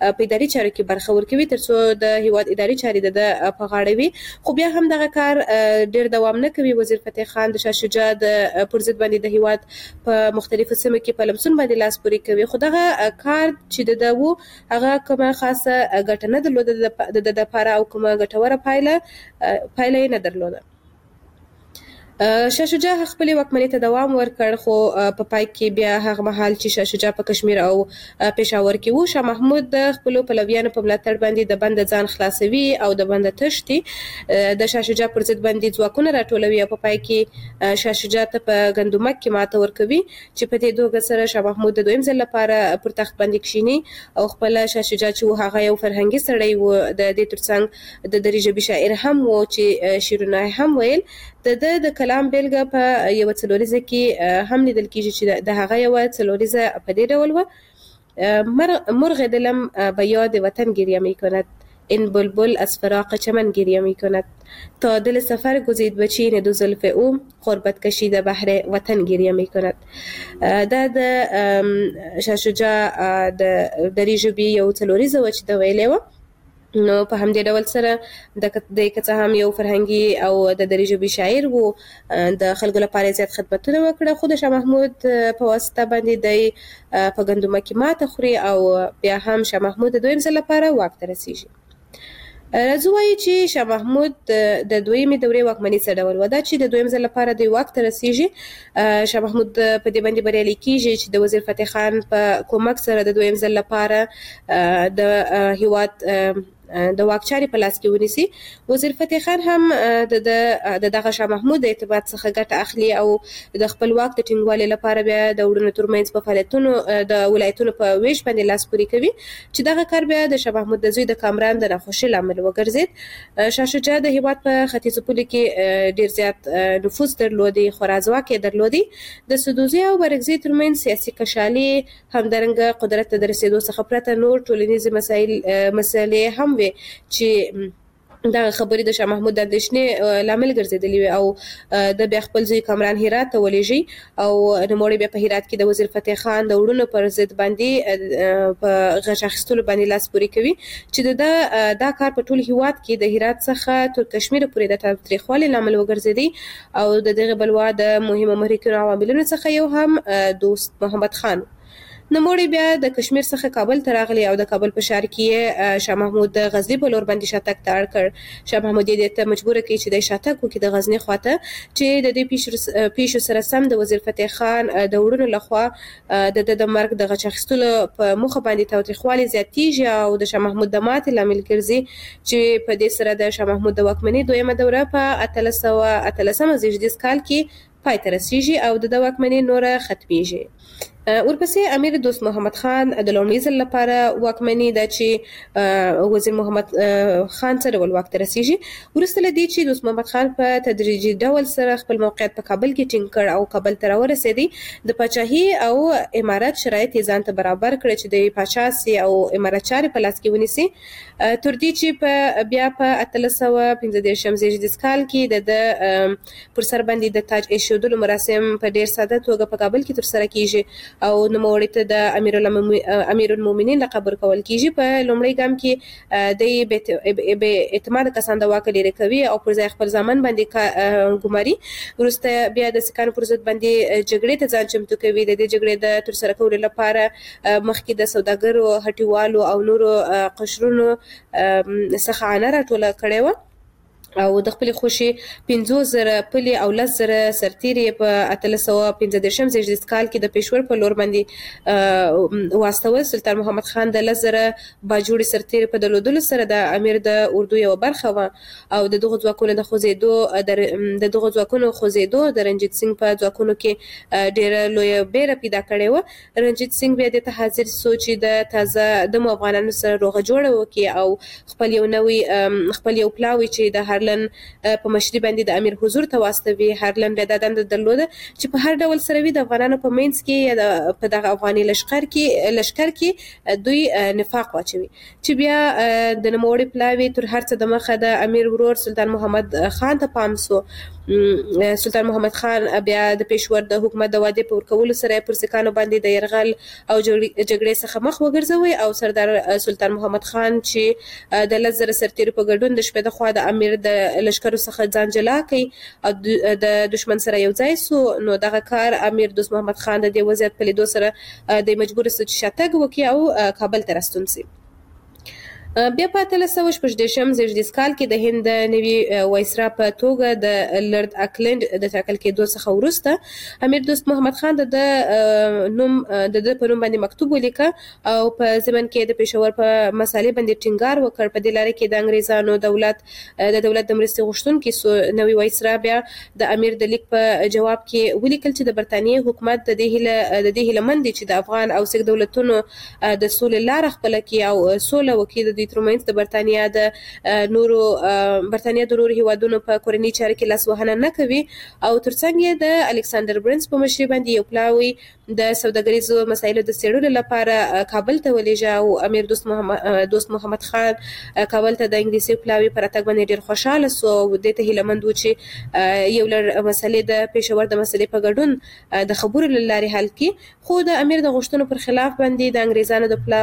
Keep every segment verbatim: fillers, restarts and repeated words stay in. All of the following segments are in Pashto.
په اداري چارو کې برخه ورکوي ترڅو د هیواد اداري چارې د په غاړه وي. خو بیا هم دغه کار ډیر دوام نه کوي. وزیر فتح خان د شاه شجاع د پر ضد باندې د هیواد په مختلفو سیمو کې په لمسون باندې لاس پورې کوي، خو دغه کار چې د وو هغه کومه خاصه ګټه نه درلوده د لپاره او کومه ګټوره پایله پایله نه درلوده. شاه شجاع خپل واکمنۍ ته دوام ورکړ، خو په پای کې بیا هغه مهال چې شاه شجاع په کشمیر او پېښور کې وو، شاه محمود د خپل پلویانو په ملاتړ باندې د بند ځان خلاصوي او د بند تښتي، د شاه شجاع پر ضد باندې ځواکونه راټولوي او په پای کې شاه شجاع ته په ګندمک کې ماته ورکوي چې په دې توګه سره شاه محمود د دویم ځل لپاره پر تخت باندې کښیني او خپل شاه شجاع چې هغه یو فرهنګي سړی و، د دې ترڅنګ د دري ژبې شاعر هم و چې شعرونه هم ویل. د د د کلام بیلګه په یو څلوریزه کې هم لیدل کېږي چې د هغه یو څلوریزه په دې ډول و: مرغ دلم به یاد وطن گریه می کند، این بلبل از فراق چمن گریه می کند، تا دل سفر گزید به چین دو زلف او، غربت کشیده بحر وطن گریه می کند. دا د شاه شجاع د دري ژبې یو څلوریزه و چې د ویلې و. نو په همدې ډول سره د د که څه هم یو فرهنګي او د دري ژبې شاعر و، د خلکو لپاره زیات خدمتونه وکړه، خو د شاه محمود په واسطه باندې د په ګندمک کې ماته خوري او بیا هم شاه محمود د دویم ځل لپاره واک ته رسیږي. راځو وایو چې شاه محمود د دویمې دورې واکمني څه ډول و. دا چې د دویم ځل لپاره د واک ته رسیږي، شاه محمود په دې باندې بریالی کیږي چې د وزیر فتح خان په کومک سره د دویم ځل لپاره د هیواد د واک چارې په لاس کې ونیسي. وزیر فتح خان هم د دغه شاه محمود د اعتماد څخه ګټه اخلي او د خپل واک د ټینګوالي لپاره بیا د وړونو ترمنځ په فعالیتونو د ولایتونو په ویش باندې لاس پورې کوي چې دغه کار بیا د شاه محمود د زوی د کامران د ناخوښۍ لامل وګرځېد. شاه شجاع د هیواد په ختیځو پولو کې ډیر زیات نفوذ درلودي، خورا ځواک یې درلودي. د سدوزي او بارګزي ترمنځ سیاسي کشالي، همدارنګه قدرت ته د رسېدو څخه پرته نور ټولنیزې مسایل مسلې هم چې دغه خبرې د شاه محمود د اندېښنې لامل ګرځېدلې وي او د بیا خپل زوی کامران هرات ته ولېږي او نوموړی بیا په هرات کې د وزیر فتح خان د وړونو پر ضد باندې په غچ اخیستلو باندې لاس پورې کوي چې د دا کار په ټول هیواد کې د هرات څخه تر کشمیر پورې د تاوتریخوالي لامل وګرځېدی او د دغه بلوا د مهمو محرکینو عواملونو څخه یو هم دوست محمد خان. نوموړی بیا د کشمیر څخه کابل ته راغلی او د کابل په ښار کې شاه محمود د غزني په لور باندې شاتګ ته اړ کړ. شاه محمود یې دې ته مجبور کړ چې د شاتګ وکړي د غزني خواته، چې د دې پیښو سره سم د وزیر فتح خان د وړونو لخوا د د مرګ د غچ اخیستلو په موخه باندې تاوتریخوالي زیاتېږي او د شاه محمود د ماتې لامل ګرځي چې په دې سره د شاه محمود د واکمنۍ دویمه دوره په اتلس سوه اتلسمه زېږدیز کال کې پای ته رسیږي او د واکمنۍ نوره ختمیږي. ورپسې امیر دوست محمد خان د لومړي ځل لپاره واکمني ده چې وزیر محمد خان څه ډول واک ته رسیږي. وروسته له دې چې دوست محمد خان په تدریجي ډول سره خپل موقعیت په کابل کې ټینګ کړ او کابل ته راورسېدی، د پاچاهي او امارت شرایط یې ځان ته برابر کړ چې د پاچا سي او امارت چارې په لاس کې ونیسي، تر دې چې په بیا په اتلس سوه پنځه دېرشم زېږدیز کال کې د پر سر باندې د تاج ایښودلو مراسم په ډېر ساده توګه په کابل کې ترسره کیږي او نوموړي ته د امیر المؤمنین لقب ورکول کیږي. په لومړي ګام کې د بې اعتماده کسان د واک لرې کوي او پر ځای خپل ځامن باندې ګماري. وروسته بیا د سیکهانو پر ضد باندې جګړې ته ځان چمتو کوي. د دې جګړې د ترسره کولو لپاره مخکې د سوداګرو، هټیوالو او نورو قشرونو څخه عانه راټوله کړې وه او د خپل خوشي پنځوس زره پلي او لس زره سرتیري په اتلس سوه پنځه دېرشم زېږدیز کال کې د پېښور په لور باندې واستول. سلطان محمد خان د لس زره باجوړي سرتیري په درلودلو سره د امیر د اردو یوه برخه وه او د دغو ځواکونو د خوځېدو د دغو ځواکونو خوځېدو د رنجیت سنګ په ځواکونو کې ډېره لویه بیره پیدا کړې وه. رنجیت سنګ بیا دې ته حاضر سو چې د تازه دمو افغانانو سره روغه جوړه وکړي او خپل یو نوی خپل یو پلاوی چې د هر هارلن په مشري باندې د امیر حضور ته واستوي. هارلن دا دنده درلوده چې په هر ډول سره وي د افغانانو په منځ کې یا په دغه افغاني لشکر کې لشکر کې دوی نفاق واچوي چې بیا د نوموړي پلاوي تر هر څه د مخه د امیر ورور سلطان محمد خان ته پام سو سلطان محمد خان بیا د پېښور د حکومت د وعدې په ورکولو سره پر سکانو باندې د يرغل او جګړې څخه مخ وګرځوي او سردار سلطان محمد خان چې د لس زره سرتیرو په ګډون د شپې د خوا د امیر د لشکرو څخه ځان جلا کړي او د دشمن سره یو ځای سو، نو دغه کار امیر دوست محمد خان د دې وضعیت په لیدو سره د مجبور سو چې شاتګ وکړي او کابل ته راستون سي. بیا په اتلس سوه شپږ دېرشم زېږدیز کال کې د هند د نوي وایسرا په توګه د لارډ اکلینډ د ټاکل کېدو څخه وروسته امیر دوست محمد خان د نوم د د په نوم باندې مکتوب ولیکه او په ضمن کې د پېښور په مسالې باندې ټینګار وکړ. په دې لاره کې د انګریزانو دولت د دولت د مرستې غوښتونکي سو نوي وایسرا بیا د امیر د لیک په جواب کې ولیکل چې د برتانیې حکومت د دې هیله د دې هیله مند دي چې د افغان او سیک دولتونو د سولې لاره خپله کړي او سوله وکړي. د ترمنځ د برتانیا د نورو برتانیا د نورو هیوادونو په کورنۍ چارو کې لاسوهنه نه کوي او ترڅنګ یې د الکساندر برنس په مشرۍ باندې یو پلاوی د سوداګریزو مسایلو د څېړلو لپاره کابل ته ولېږه او امیر دوست محمد دوست محمد خان کابل ته د انګلیسي پلاوی پر راتګ باندې ډېر خوشاله سو او دې ته هیله مند و چې یو لړ مسلې د پېښور د مسلې په ګډون د خبرو له لارې حل کړي، خو د امیر د غوښتنو پر خلاف باندې د انګریزانو د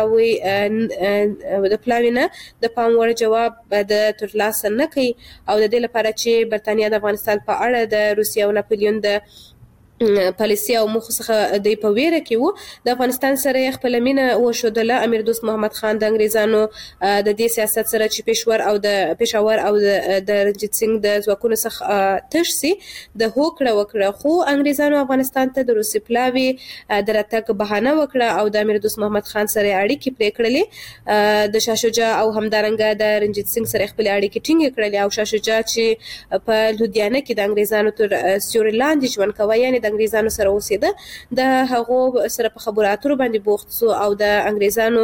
پلاوی د پلاوی نه د پام وړ جواب د ترلاسه نه کوي او د دې لپاره چې برتانیا د افغانستان په اړه د روسیې او ناپلیون د پالیسي او موخو څخه د په ویره کې وو، د افغانستان سره خپل مینه وښودله. امیر دوست محمد خان د انګریزانو د دې سیاست سره چې پېښور او د پېښور او د رنجیت سنگ د ځواکونو څخه تش سي د هوکړه وکړه، خو انګریزانو افغانستان ته د روسي پلاوی د راتګ بهانه وکړه او د امیر دوست محمد خان سره اړیکې پرې کړلې. د شاه شجاع او همدارنګه د رنجیت سنگ سره خپل اړیکې ټینګې کړلې او شاه شجاع چې په لودیانه کې د انګریزانو تر سیوري لاندې ژوند کوي، یعنې انګریزانو سره اوسېده، د هغو سره په خبرو اترو باندې بوخت سو او د انګریزانو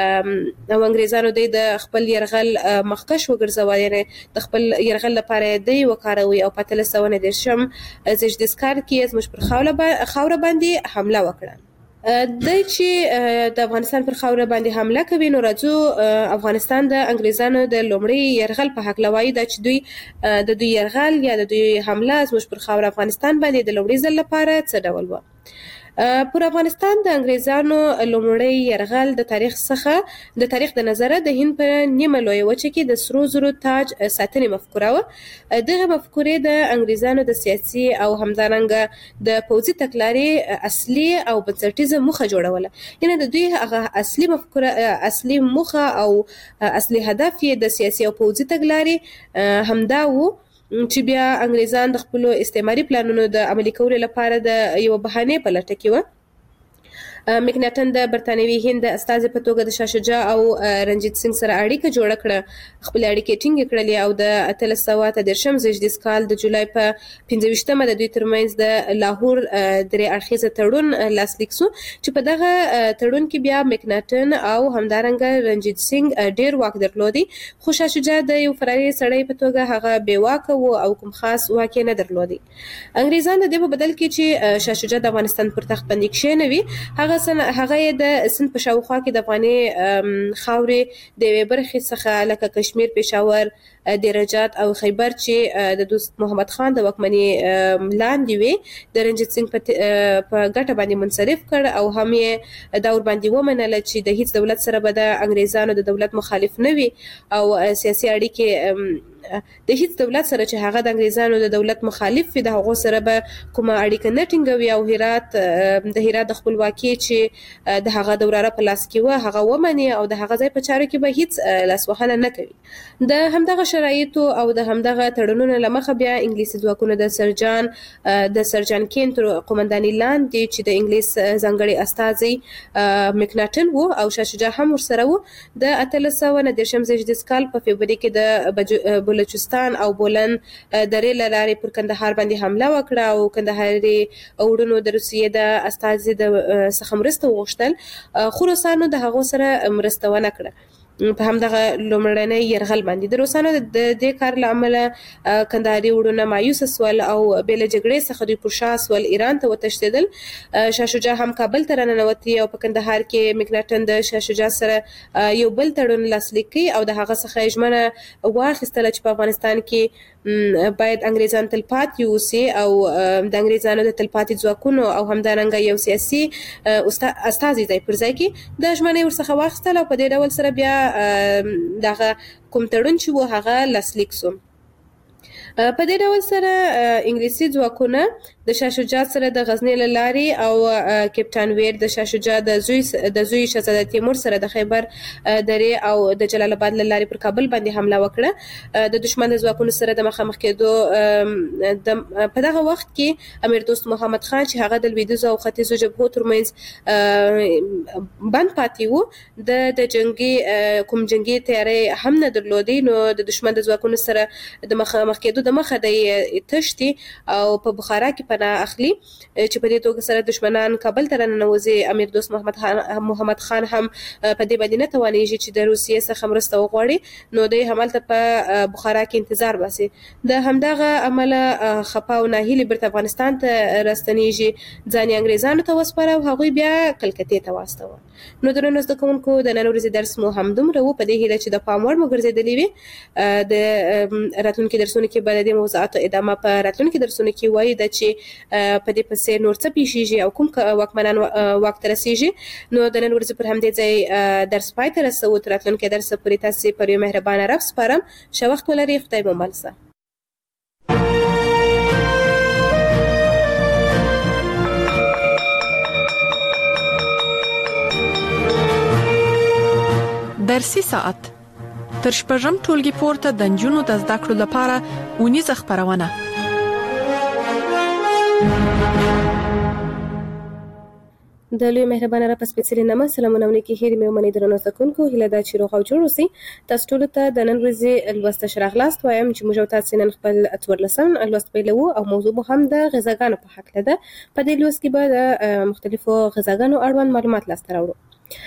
او انګریزانو د خپل يرغل مخکش وګرځوي، یعنی د خپل يرغل لپاره دی وکاروي او په اتلس سوه دېرشم زېږدیز کال کې زموږ پر خاوره باندې حمله وکړه. د چې د افغانستان پر خاوره باندې حمله کوي، نو راځو افغانستان د انګریزانو د لومړي يرغل په حق لوي دا چې دوی د دوی يرغل یا د دوی حمله زموږ پر خاوره افغانستان باندې د لومړي ځل لپاره څه ډول و. پر افغانستان د انګریزانو لومړی يرغل د تاریخ څخه د تاریخ د نظره د هند په نیمه لویه وچه کې د سرو زرو تاج ساتنې مفکوره وه. دغه مفکورې د انګریزانو د سیاسي او همدارنګه د پوځي تګلارې اصلي او بنسټیزه موخه جوړوله، یعنې د دوی هغه اصلي مفکوره اصلي موخه او اصلي هدف یې د سیاسي او پوځي تګلارې همدا و چې بیا انګریزان د خپلو استعماري پلانونو د عملي کولو لپاره د یو بهانې په لټه کې وه. مکناټن د برتانوي هند د استازي په توګه د شاه شجاع او رنجیت سنگ سره اړیکه جوړه کړه، خپل اړیکې ټینګې کړلې او د اتلس سوه اته دېرشم زېږدیز کال د جولای په پنځه ویشتمه د دوی ترمنځ د لاهور درې اړخیزه تړون لاسلیک سو چې په دغه تړون کې بیا مکناټن او همدارنګه رنجیت سنگ ډېر واک درلودي، خو شاه شجاع د یو فراري سړی په توګه هغه بې واکه و او کوم خاص واک یې نه درلودي. انګریزان د دې په بدل کې چې شاه شجاع د افغانستان پر تخت باندې کښېنوي، هغه هغه د سند په شاوخوا کې د افغاني خاورې د یوې برخې څخه لکه کشمیر، پېښور، دیرجات او خیبر چې د دوست محمد خان د واکمنۍ لاندې وي د رنجیت سنگ په ګټه باندې منصرف کړ او هم یې دا ورباندې ومنله چې د هیڅ دولت سره به د انګریزانو د دولت مخالف نه وي او سیاسي اړیکې د هیڅ دولت سره چې هغه د انګریزانو د دولت مخالف وي د هغو سره به کومه اړیکه نه ټینګوي او هرات د هرات د خپلواکۍ چې د هغه دوراره په لاس کې وه هغه ومني او د هغه ځای په چارو کې به هیڅ لاسوهنه نه کوي. د همدغه شرایطو او د همدغه تړونونو له مخه بیا انګلیسي ځواکونه د سرجان د سرجان کین تر قومندانۍ لاندې چې د انګلیس ځانګړي استازی مکناټن و او شاه شجاع هم ورسره و، د اتلس سوه نه دېرشم زېږدیز کال په فبروري کې د بلوچستان او بولن درې له لارې پر کندهار باندې حمله وکړه او کندهاري وروڼو د روسیې د استازي د څخه مرسته وغوښتل، خو روسانو د هغو سره مرسته ونه کړه. په همدغه لومړنۍ یرغل باندې د روسانو د دې کار له امله کندهاري وروڼه مایوس سول او بې له جګړې څخه دوی پر شا سول ایران ته وتښتېدل. شاه شجاع هم کابل ته راننوتي او په کندهار کې مکناټن د شاه شجاع سره یو بل تړون لاسلیک کړي او د هغه څخه ژمنه واخیستله چې په افغانستان کې باید انګریزان تلپاتې اوسي او د انګریزانو د تلپاتې ځواکونو او همدارنګه یو سیاسي استازي ځای پر ځای کې د ژمنې ورڅخه واخیستله او په دې ډول سره بیا دغه کوم تړون چې و هغه لاسلیک سو. په دې ډول سره انګلیسي ځواکونه د شاه شجاع سره د غزنی له لارې او کپټان ویر د شاه شجاع د زوی د زوی شهزاده تیمور سره د خیبر درې او د جلال آباد له لارې پر کابل باندې حمله وکړه. د دشمن د ځواکونو سره د مخامخ کېدو په دغه وخت کې امیر دوست محمد خان چې هغه د لویدیځو او ختیځو جبهو ترمنځ بند پاتې و د د جنگي کوم جنگي تیاري هم نه درلودي، نو د دشمن د ځواکونو سره د مخامخ کېدو د مخه د تشتي او په بخارا کې پناه اخلي چې په دې توګه سره دشمنان کابل ته راننوځي. امیر دوست محمد خان محمد خان هم په دې باندې نه توانېږي چې د روسیې څخه مرسته وغواړي، نو دوی همالته په بخارا کې انتظار باسي. د همدغه عمله خپه او ناهیلي بیرته افغانستان ته راستنېږي، ځان یې انګریزانو ته وسپاره او هغوی بیا کلکتې ته واستوه. نو درنو زده کوونکو د نن ورځې درس مو همدومره و، په دې هیله چې د پام وړ مو ګرځېدلي وي. د راتلونکي درسونو کې به د دې موضوعاتو ادامه په راتلونکي درسونو کې وایي ده چې په دې پسې نور څه پیښیږي او کوم واکمنان واک ته رسیږي. نو د نن ورځې پر همدې ځای درس پای ته رسوو. تر راتلونکي درسه پورې تاسې پر یو مهربانه رب سپارم. ښه وخت ولرئ. خدای مو مل شه. درسي ساعت تر شپږم ټولګي پورته د نجونو د زده کړو لپاره اونیزه خپرونه. د لوی مهربانه را په سپېڅلي نامه سلامونه ونکي هیرې مې ومنئ. درنو زده کوونکو، هیله ده چې روغ او جوړ اوسئ. تاسو ټولو ته د نن ورځې لوسته ښه راغلاست وایم چې موږ او تاسې نن خپل څوارلسم لوست پیلوو او موضوع مو هم د غذاګانو په هکله ده. په دې لوست کې به د مختلفو غذاګانو اړوند معلومات لاسته راوړو.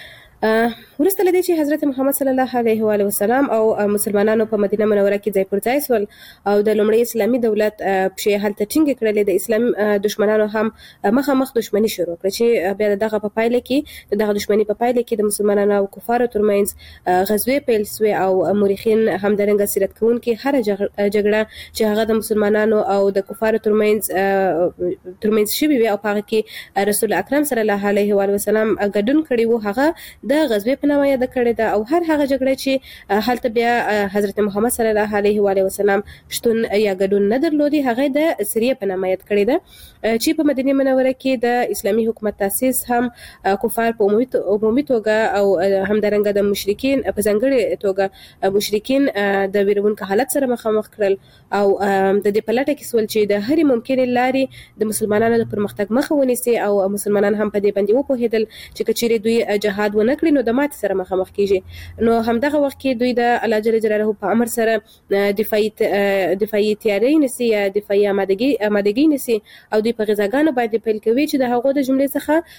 وروسته له دې چې حضرت محمد صلی الله علیه و وسلم او مسلمانانو په مدینه منوره کې ځای پر ځای سول او د لومړي اسلامي دولت پښې هلته ټینګې کړلې، د اسلام دشمنانو هم مخامخ دشمني شروع کړه چې بیا دغه په پایله کې دغه دشمني په پایله کې د مسلمانانو او کفارو ترمنځ غزوې پیل سوې او مورخین همدارنګه سیرت کوونکي هره جګړه چې هغه د مسلمانانو او د کفارو ترمنځ ترمنځ شوې وي او په هغه کې رسول اکرم صلی الله علیه و وسلم ګډون کړی و، هغه د غزوې په نامه یاد کړې ده. او هر هغه جګړه چې هلته بیا حضرت محمد صلی الله علیه و وسلم شتون یا ګډون نه درلودي، هغه د سریه په نامه یاد کړې ده چې په مدینه منوره کې د اسلامي حکومت تاسیس هم کفار په عمومي توګه او همدارنګه د مشرکین په ځانګړې توګه مشرکین د ویرونکو حالت سره مخامخ کړل او د دې په لټه کې سول چې د هرې ممکنې لارې د مسلمانانو د پرمختګ مخه ونیسي او مسلمانان هم په دې باندې وپوهېدل چې که چیرې دوی جهاد ونه کړي نو د ماتې سره مخامخ کیږي. نو همدغه وخت کې دوی د الله جل جلاله په امر سره دفاعي دفاعي تیاری نسی یا دفاعي آمادګي آمادګي نسی او دوی په غذاګانو باندې پیل کوي چې د هغو د جملې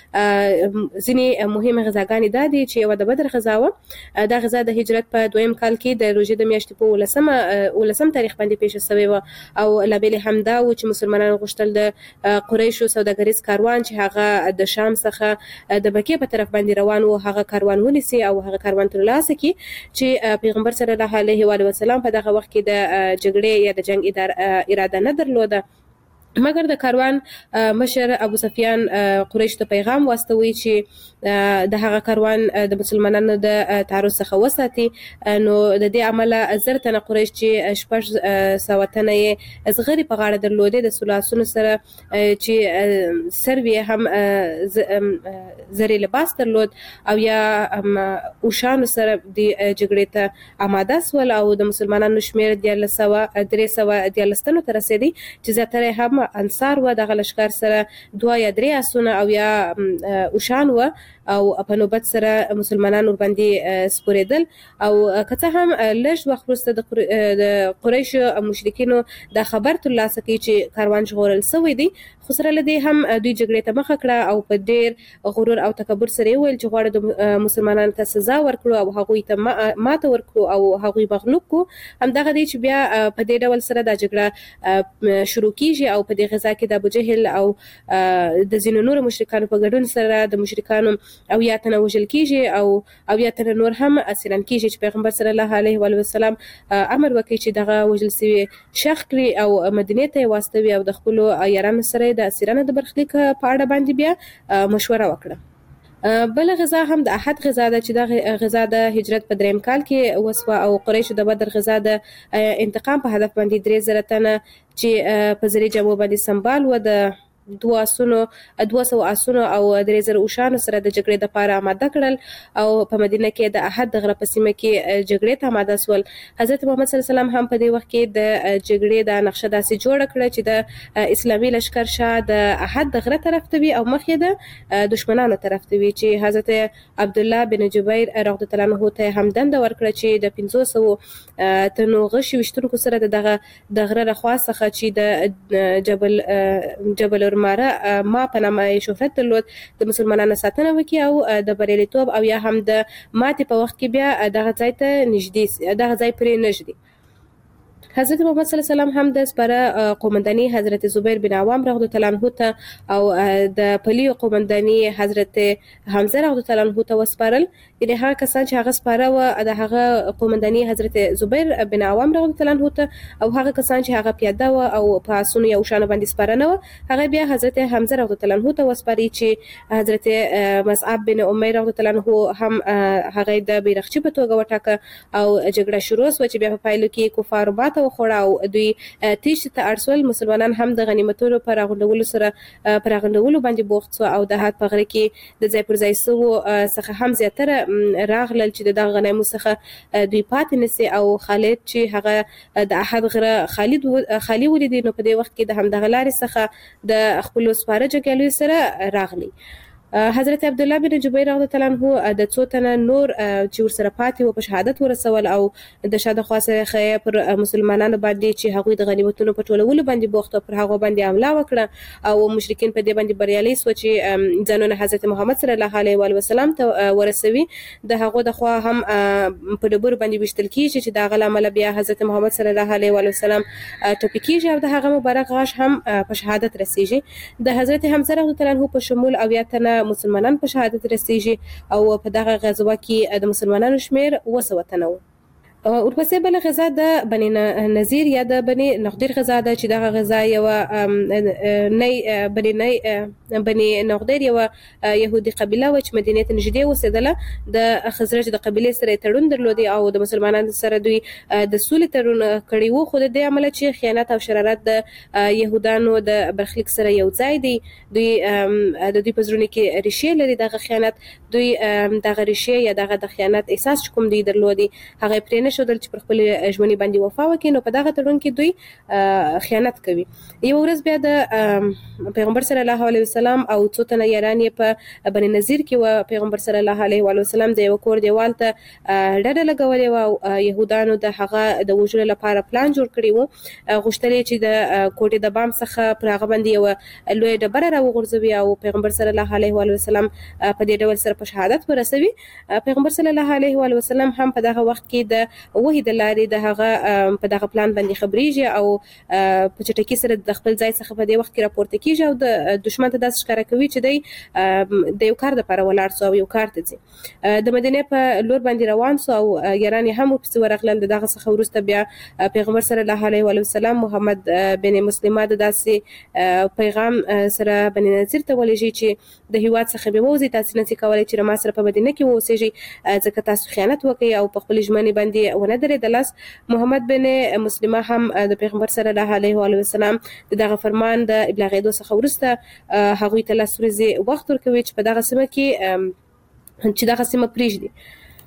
څخه ځینې مهمه غذاګانې دا دي چې یوه د بدر غذا وه. دا غذا د هجرت په دویم کال کې د روژې د میاشتې په ولسمه ولسم تاریخ باندې پیښه شوې وه او لابل هم دا و چې مسلمانانو غوښتل د قریشو سوداګریز کاروان چې هغه د شام څخه د مکې په طرف باندې روان و هغه کاروان ونیسي او هغه کاروان ترلاسه کړي چې پیغمبر صلی الله علیه و وسلم په دغه وخت کې د جګړې یا د جنگ اراده نه درلوده، مګر د کاروان مشر ابو سفیان قریش ته پیغام واستوي چې د هغه کاروان د مسلمانانو د تعرض څخه وساتي. نو د دې عمله زر تنه قریش چې شپږ سوه تنه یې زغرې په غاړه درلودې د سلاسونو سره چې سروي هم زري لباس درلود او یا اوشانو سره د جګړې ته آماده سول او د مسلمانانو شمیر دیارلس سوه درې سوه دیارلس تنو ته رسېدی چې زیاتره هم هم انصار و د لشکر سره دوه یا درې اسونه او یا اوشان و او په نوبت سره مسلمانان ور باندې سپوریدل او که څه هم لږ وخت وروسته د قریش او مشرکینو د خبر ترلاسه کړي چې کاروان ژغورل شوی دی، خو سره له دې هم دوی جګړې ته مخه کړه او په ډېر غرور او تکبر سره ویل چې غواړو د مسلمانانو ته سزا ورکړو او هغوی ته ماته ورکړو او هغوی مغلوب کړو. همدغه دی چې بیا په دې ډول سره دا جګړه شروع کیږي او په دې غزا کې د ابوجهل او د ځینو نورو مشرکانو په ګډون سره د مشرکانو او یا تنه وژل کیږي او او یا تنه نور هم اسیران کیږي چې پیغمبر صلی الله علیه و وسلم امر وکړي چې دغه وژل شوی شخ کړي او مدینه ته واستوي او د خپل یارانو سره د اسیرانو د برخلیک په اړه باندې بیا مشوره وکړه. بل غزا هم د احد غزا ده چې د غزا د هجرت په دریم کال کې وسوه او قریش د بدر غزا د انتقام په هدف باندې درې زره تنه چې په زری جمع باندې سنبال و د دوه اسونو دوه سو اسونو او درې زره اوشانو سره د جګړې د لپاره آماده کړل او په مدینه کې د احد د غره په سیمه کې جګړې ته آماده شول. حضرت محمد صلی الله علیه وسلم هم په دې وخت کې د جګړې د نقشه داسې جوړ کړ چې د اسلامي لشکر شاه د احد د غره طرف ته وي او مخ یې د دشمنانو طرف ته وي چې حضرت عبد الله بن جبیر رضی الله عنه ته هم دنده ورکړه چې د پنځه سوه تنو غشي وشتونکو سره دغه د غره رخوا څخه چې د جبل جبل ماره ما په نامه شهرت درلود د مسلمانانو ساتنه وکي او د بریالیتوب او یا هم د ماتې په وخت کې بیا دغه ځای ته نږدې دغه ځای پرې نږدې. حضرت محمد صلی الله علیه وسلم هم د سپاره قومنداني حضرت زبیر بن عوام رضی الله عنه ته او د پلی قومنداني حضرت حمزه رضی الله عنه ته وسپارل. یعنی هغه کسان چې هغه سپاره و د هغه قومنداني حضرت زبیر بن عوام رضی الله عنه ته او هغه کسان چې هغه پیاده و او په اسونو یو شانه باندې سپاره نه و هغه بیا حضرت حمزه رضی الله عنه ته وسپاري چې حضرت مصعب بن عمر رضی الله عنه هم هغه د بیرغچی په توګه وټاکه او جګړه شروع شو چې بیا په پایلو کې کفار ماته وخوړه او دوی تیښتې ته اړ شول. مسلمانان هم د غنیمتونو پر راغونډولو سره پر راغونډولو باندې بوخت شو او د حد په غره کې د ځای پر ځای سوو څخه هم زیاتره راغلل چې د غنیمو څخه دوی پاتې نسی او خالد چې هغه د احد غره خالد خالی ولیدي نو په دې وخت کې د همدغه لارې څخه د خپل سپاره جګړې سره راغلی. حضرت عبد الله بن جبیر رضی الله عنه د څو تنه نور چې ورسره پاتې و په شهادت ورسول او د شاده خاصه خې پر مسلمانانو باندې چې هغوی د غنیمتونو په ټولولو باندې بوخت پر هغه باندې حمله وکړه او مشرکین په دې باندې بریالي شو چې ځانونه حضرت محمد صلی الله علیه و وسلم ته ورسوي. د هغه د خوا هم په ډبر باندې وشتل کیږي چې دا غل عمل بیا حضرت محمد صلی الله علیه و وسلم ټوپی کیږي او د هغه مبارک غاښ هم په شهادت رسیږي. د حضرت حمزه رضی الله عنه په شمول او یا تنه مسلمانان په شهادت رسیږي او په دغه غزوه کې د مسلمانانو شمیر وسوه تنه و. ورپسې بل غزا د بني نذیر یا د بني نقدیر غزا ده چې دغه غزا یو نه بني نه بني نقدیر یو يهودي قبيله و چې مدینه ته نږدې اوسېدله. د خزرج د قبيله سره تړون درلودي او د مسلمانانو سره دوی د سولې تړون کړی وو خو د دې عمل چې خیانت او شرارت د يهودانو د برخلیک سره یو ځای دی. دوی د دوی په زړونو کې ریښې لري دغه خیانت دوی دغه ریښې یا دغه د خیانت احساس کوم دی درلودي هغه پرې شودل چې پر خپل ژوندۍ باندې وفا وکړي نو په دغه تړون کې دوی خیانت کوي. یو ورځ بیا د پیغمبر صلی الله علیه وسلم او څو تنه یاران په بني نذیر کې و پیغمبر صلی الله علیه و وسلم د یو کور دیوال ته ډډه لګولې و او يهودانو د هغه د وژلو لپاره پلان جوړ کړی و. غوښتل چې د کوټې د بام څخه پر هغه باندې یو لوی ډبره راوغورځوي او پیغمبر صلی الله علیه و وسلم په دې ډول سره په شهادت ورسوي. پیغمبر صلی الله علیه و وسلم هم په دغه وخت کې د وحید لاري د هغه په دغه پلان باندې خبريږي او په چټکی سره د خپل ځای څخه په دې وخت کې راپورته کیږي او د دشمن ته داسې ښکارا کوي چې دی د یو کار لپاره ولاړ سو او یو کار ته ځي. د مدینه په لور باندې روان سو او یاران هم ورپسې ورغلل. دغه څخه وروسته بیا پیغمبر صلی الله علیه و وسلم محمد بن مسلمه د داسې پیغام سره بني نذیر ته ولېږي چې د هیواد څخه به وځي تاسو نه کولای چې ما سره په مدینه کې اوسېږي ځکه تاسو خیانت وکړي او په خپل ژمنې باندې ونه درېدلاست. محمد بن مسلمه هم د پیغمبر صلی الله علیه و وسلم دغه فرمان د ابلاغېدو څخه وروسته هغوی ته لس ورځې وخت ورکوي چې په دغه سیمه کې چې دغه سیمه پرېږدي.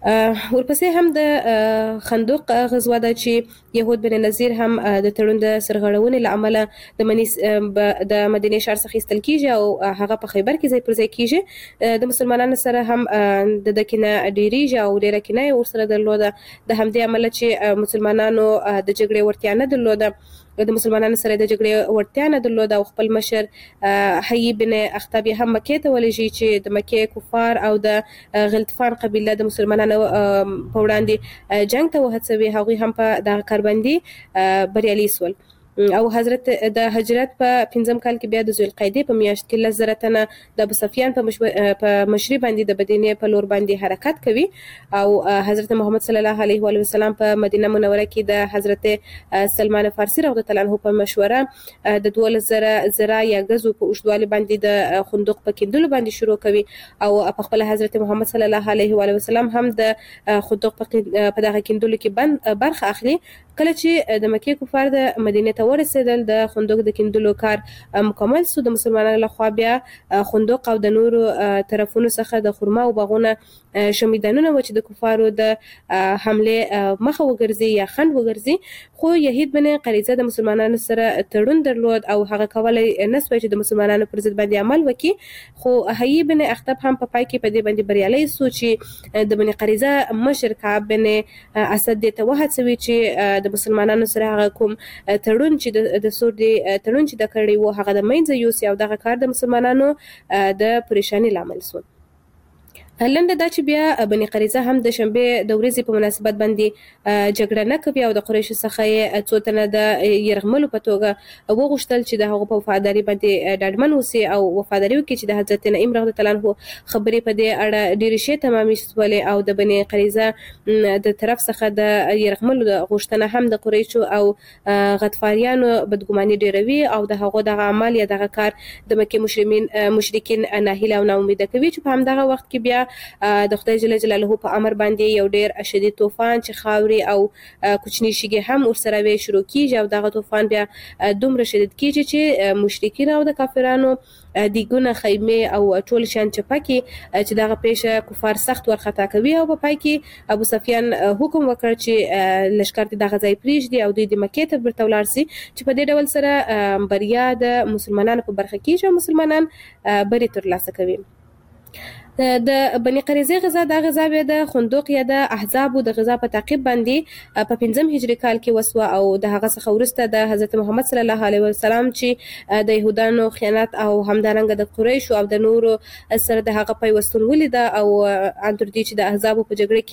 ورپسې هم د خندق غزوه ده چې یهود بن نذیر هم د تړون د سرغړونې له امله د منی د مدینه ښار څخه ایستل کیږي او هغه په خیبر کې ځای پر ځای کیږي. د مسلمانانو سره هم د دکنه ډیریږي او ډیره کنه ورسره درلوده. د همدې عمله چې مسلمانانو د جګړې ورتیا نه درلوده، د مسلمانانو سره د جګړې وړتیا نه درلوده او خپل مشر حیي بن اخطب هم مکې ته ولېږي چې د مکې کفار او د غلطفان قبیله د مسلمانانو په وړاندې جنگ ته وهڅوي. هغوی هم په دغه کار باندې بریالي شول او حضرت د هجرت په پنځم کال کې بیا د ذوالقعدې په میاشت کې لس زره تنه د ابو سفیان په مشري باندې د مدینې په لور باندې حرکت کوي او حضرت محمد صلی الله علیه و سلم په مدینه منوره کې د حضرت سلمان فارسی رضی الله عنه په مشوره د دولس زره زرا یا غزو په اوږدوالي باندې د خندق په کیندلو باندې شروع کوي او په خپل حضرت محمد صلی الله علیه و سلم هم د خندق په دغه کیندلو کې برخه اخلي. کله چې د مکې کفار د مدینې ته ورسېدل د خندق د کیندلو کار مکمل سو. د مسلمانانو لخوا بیا خندق او د نورو طرفونو څخه د خرما او باغونه شمیدانونه و چې د کفارو د حمله مخه وګرځي یا خند وګرځي. خو یحیی بن قریظه د مسلمانانو سره تړون درلود او هغه کولای نسوي چې د مسلمانانو پر ضد باندې عمل وکړي. خو حیي بن اخطب هم په پای کې په دې باندې بریالي سو چې د بن قریظه مشر کعب بن اسد ته وهڅوي چې د مسلمانانو سره هغه کوم تړون چې د سور دی تړون چې د کړی وو هغه د منځ یوسي او دغه کار د مسلمانانو د پریشانی لامل شو. لنډه دا چې بیا بني قریظه هم د شنبه د ورځې په مناسبت باندې جګړه نه کوي او د قریشو څخه یې څو تنه د یرغملو په توګه وغوښتل چې د هغو په وفاداري باندې ډاډمن اوسي او وفاداري وکړي چې د حضرت نعیم رضی الله عنه خبرې په دې اړه ډېرې شی تمامې شولې او د بني قریظه د طرف څخه د یرغملو د غوښتنه هم د قریشو او غطفاریانو بدګماني ډېروي او د هغو دغه عمل یا دغه کار د مکې مشرمین مشرکین ناهیله او ناامیده کوي چې په همدغه وخت کې بیا د خدای جل جلاله په امر باندې یو ډیر شدید طوفان چې خاوري او کوچنی شګي هم ورسره وی شروع کیږي او دغه طوفان بیا دومره شدید کیږي چې مشرکین او د کافرانو دیګونه خیمه او ټول شان چپکی چې دغه پیشه کفار سخت ورخطا کوي او په پای کې ابو سفیان حکم وکړ چې لشکره دغه ځای پریږدي او دوی د مکې ته ورته ولاړ شي چې په دې ډول سره بریا د مسلمانانو په برخه کې چې مسلمانان بری ترلاسه کوي. د بني قریظه غزا د غزا د خندق یا د احزاب د غزا په تعقیب باندې په پنځم هجری کال کې وسوه او د هغه څخه وروسته د حضرت محمد صلی الله علیه وسلم چې د يهودانو خیانت او همدارنګه د قریش او د نورو سره د هغه پیوستون ولید او اندر دي چې د احزاب په جګړه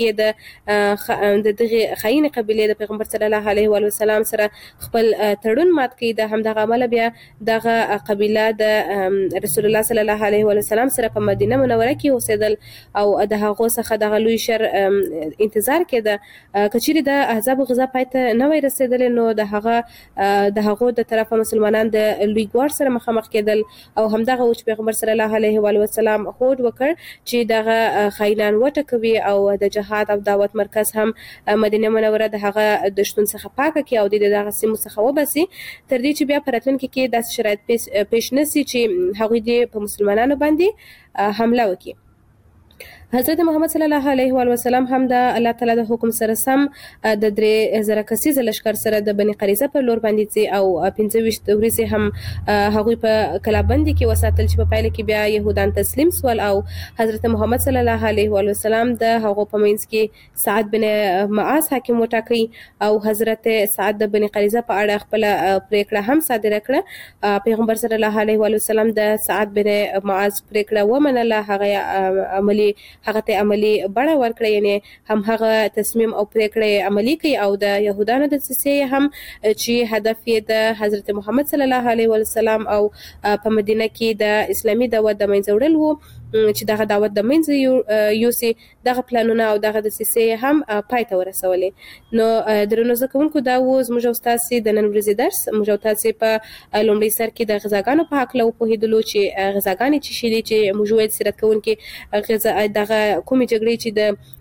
کې د دغه خاين قبيله د پیغمبر صلی الله علیه وسلم سره خپل تړون مات کړي. د همدغه عمل بیا دغه قبيله د رسول الله صلی الله علیه وسلم سره په مدینه منوره کې اوسېدل او د هغو څخه د غلوی شر انتظار کېده. کچېرې د احزاب غزا پایته نه وای رسېدلې نو د هغه د هغو د طرفه مسلمانان د لوی ګوار سره مخامخ کېدل او همدغه چې پیغمبر صلی الله علیه و سلم هوډ وکړ چې دغه خاینان وټکوي او د جهاد او دعوت مرکز هم مدینه منوره د هغه د شتون څخه پاکه کی او د دغه سیمو څخه وباسي تر دې چې بیا په راتلونکي کې داسې شرایط پیش نشي چې هغوی دې په مسلمانانو باندې حمله وکړي. حضرت محمد صلی الله علیه و سلم هم د الله تعالی د حکم سره سم د درې زره کسیز لشکر سره د بني قریظه پر لور باندې ځي او پنځه ویشت ورځې هم هغوی په کلابندي کې وساتل چې په پایله کې بیا يهودان تسلیم سول او حضرت محمد صلی الله علیه و سلم د هغو په منځ کې سعد بن معاذ حاکم وټاکي او حضرت سعد د بني قریظه په اړه خپل پریکړه هم صادره کړه. پیغمبر صلی الله علیه و سلم د سعد بن معاذ پریکړه ومنله، هغه عملی هغه ته عملی بڼه ورکړه، یعنی هم هغه تصمیم او پریکړه عملی کوي او د يهودانو د سیسې هم چې هدف یې د حضرت محمد صلی الله علیه وسلم او په مدینه کې د اسلامي دعوت د منځ وړل وو چې دغه دعوت د منځ یوسي. دغه پلانونه او دغه د سیسې هم پای ته ورسولې. نو درنو زده کوونکو دا و زموږ او ستاسې د نن ورځې درس. موږ او تاسې په لومړي سر کې د غذاګانو په هکله وپوهېدلو چې غذاګانې څه شي دي چې موږ ویل سیرت کوونکي غذا دغه کومې جګړې چې د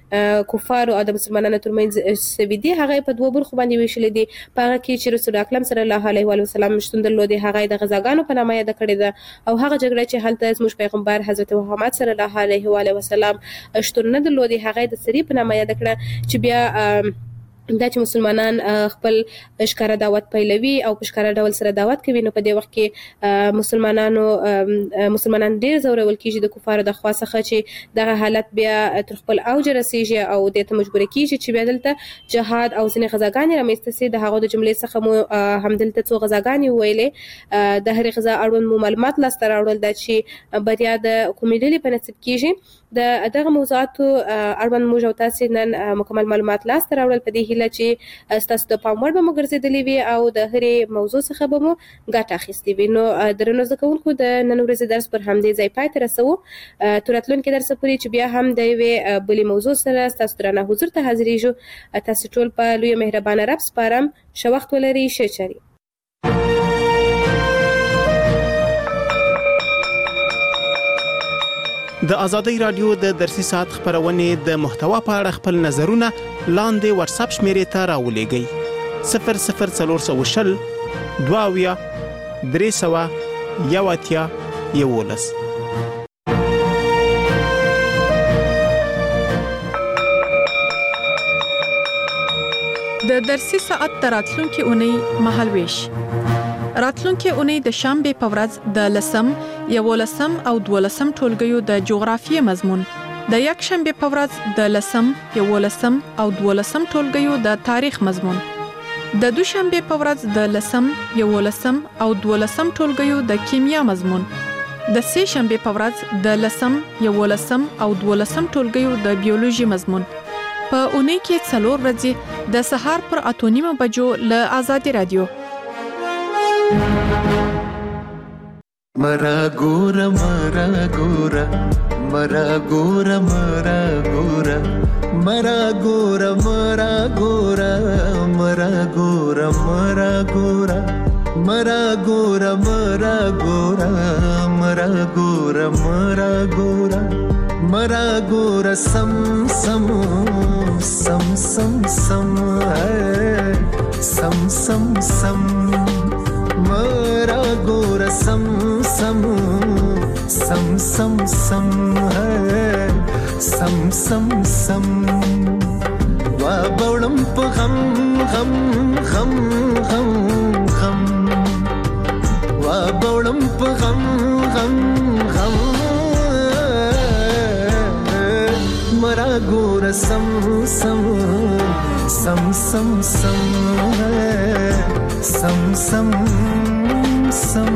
کفار او د مسلمانانو ترمنځ سوي دي هغه په دوه برخو باندې ویشل دي په هغه کې چې رسول اکرم صلی الله علیه و وسلم شتون درلود هغه د غزاګانو په نامه یاد کړی ده او هغه جګړه چې هلته زموږ پیغمبر حضرت محمد صلی الله علیه و وسلم شتون نه درلود هغه د سری په نامه یاد کړه چې بیا دا چې مسلمانان خپل ښکارا دعوت پیلوي او په ښکارا ډول سره دعوت کوي نو په دې وخت کې مسلمانانو مسلمانان ډېر زورول کیږي د کفارو د خوا څخه چې دغه حالت بیا تر خپل اوج رسیږي او د ته مجبور کیږي چې بیا دلته جهاد او ځینې غزاګانې رامنځته سي د هغو د جملې څخه مو همدلته څو غزاګانې ویلې د هرې غزا اړوند مو معلومات لاسته راوړل دا چې بریا د کومې ډلې په نصیب کیږي د دغه موضوعاتو اړوند موږ او تاسو نن مکمل معلومات لاسته راوړل په دې هیله چې تاسو د پام وړ به مو ګرځېدلې وي او د هرې موضوع څخه به مو ګټه اخیستې وي نو درنو زده کوونکو د نن ورځې درس پر همدې ځای پای ته رسوو تر راتلونکي درس پورې چې بیا هم د یوې بلې موضوع سره ستاسو درانه حضور ته حاضرېږو تاسو ټول په لوی مهربانه رب سپارم ښه وخت ولرئ ښه چارې د ازادۍ رادیو د درسي ساعت خبرونه د محتوا په اړه خپل نظرونه لاندې واتس اپ شمیرې ته راولېږئ صفر صفر څلور سوه شل دوه اویا درې سوه یو اتیا یولس د درسي ساعت راتلونکي اونۍ مهالويش راتلونکي اونۍ د شنبه په ورځ د لسم یولسم او دولسم ټولګیو د جغرافیې مضمون د یک شنبه په ورځ د لسم یولسم او دولسم ټولګیو د تاریخ مضمون د دوشنبه په ورځ د لسم یولسم او دولسم ټولګیو د کیمیا مضمون د سه شنبه په ورځ د لسم یولسم او دولسم ټولګیو د بیولوژي مضمون په اونۍ کې څلور ورځې د سهار پر اته نیمه بجو له آزادۍ رادیو مرا ګورا مرا ګورا مرا ګورا مرا ګورا مرا ګورا مرا ګورا مرا ګورا مرا ګورا مرا ګورا مرا ګورا مرا ګورا مرا ګورا مرا ګورا سم سم سم سم سم سم سم سم مرا ګورا سم سم سم سم سم سم سم سم وا بولم په غم غم غم غم غم وا بولم په غم غم غم مرا ګورا سم سم سم سم سم سم سم سم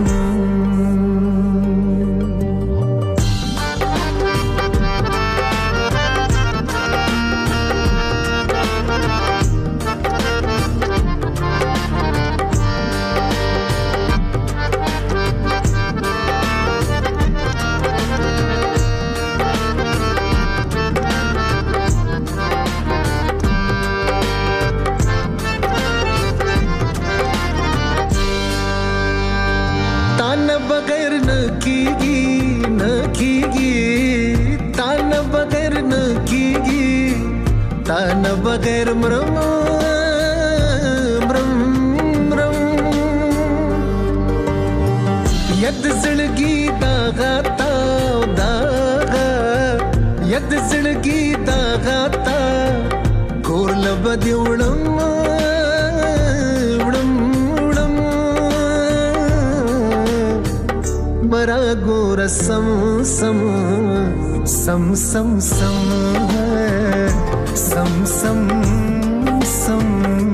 बगैर मरम मरम मरम यद जिंदगी दागा ताव दागा यद जिंदगी दागा ता कोर लबद उड़म उड़म उड़म मरा गोरा सम सम सम सम सम सम सम सम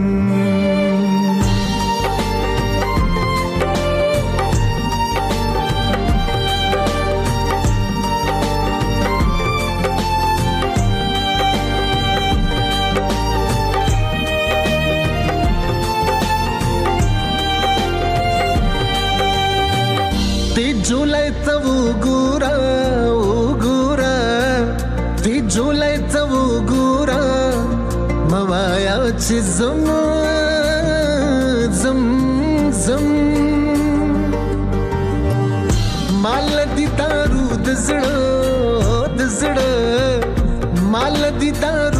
ती जुलाई तव गुरा ओ गुरा ती जुलाई तव गुरा मवाया ची zam zam zam mal di daru d zड़ा d zड़ा mal di daru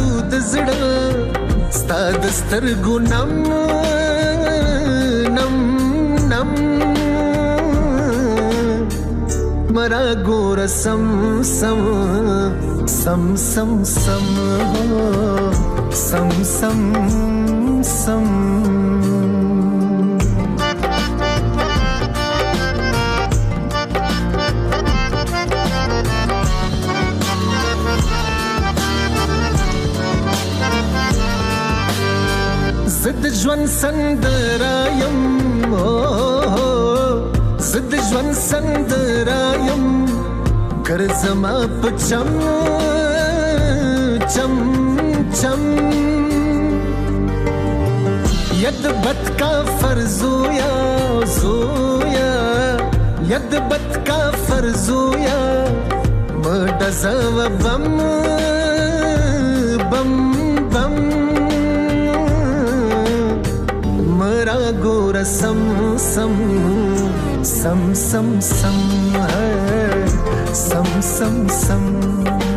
زړه ستا د سترګو نم نم نم مرا ګور سم سم سم سم سم سم سم سم زد ژوند سندرایم زد ژوند سندرایم کر زما پچم چم چم ید بد کا فرزویا زویا ید بد کا فرزویا مدزو بم بم بم مرا ګور سم سم سم سم سم سم سم سم